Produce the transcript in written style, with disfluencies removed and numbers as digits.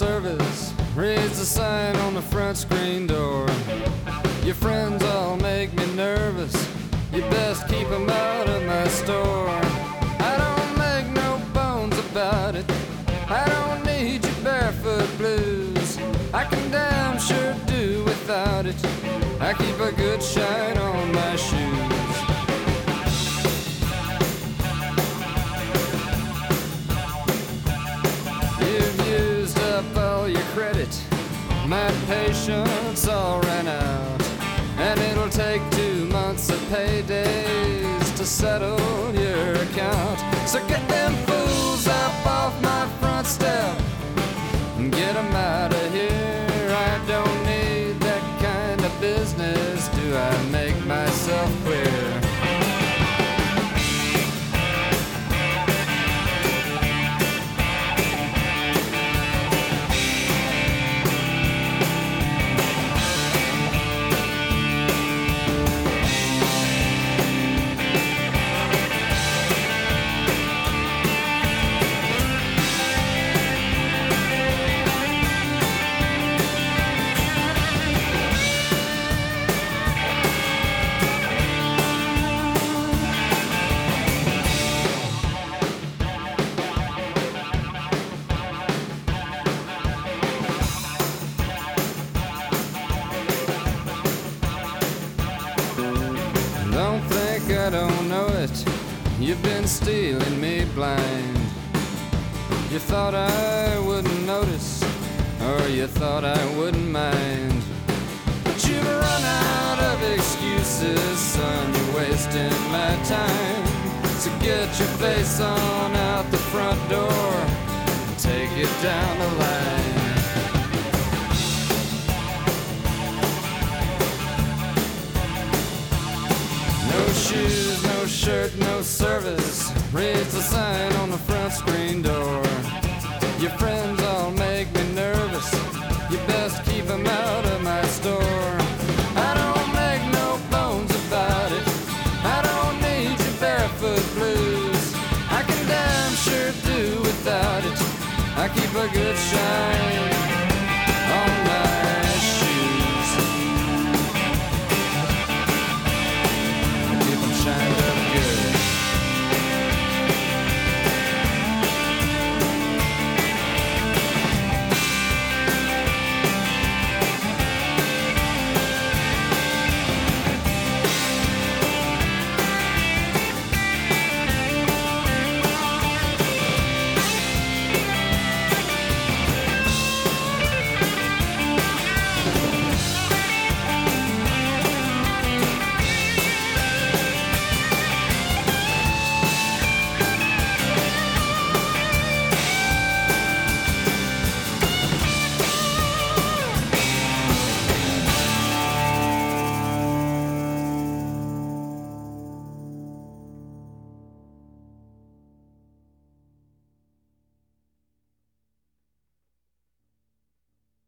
service reads the sign on the front screen door. Your friends all make me nervous. You best keep 'em out of my store. I don't make no bones about it. I don't need your barefoot blues. I can damn sure do without it. I keep a good shine on my shoes. You've used up all your credit. My patience all ran out. And it'll take 2 months of paydays to settle your account. So get them fools up off my front step and get 'em out of here. I don't need that kind of business. Do I make myself clear? Don't think I don't know it. You've been stealing me blind. You thought I wouldn't notice, or you thought I wouldn't mind. But you've run out of excuses, son. You're wasting my time. So get your face on out the front door and take it down the line. No shoes, no shirt, no service reads the sign on the front screen door. Your friends all make me nervous. You best keep 'em out of my store. I don't make no bones about it. I don't need your barefoot blues. I can damn sure do without it. I keep a good shine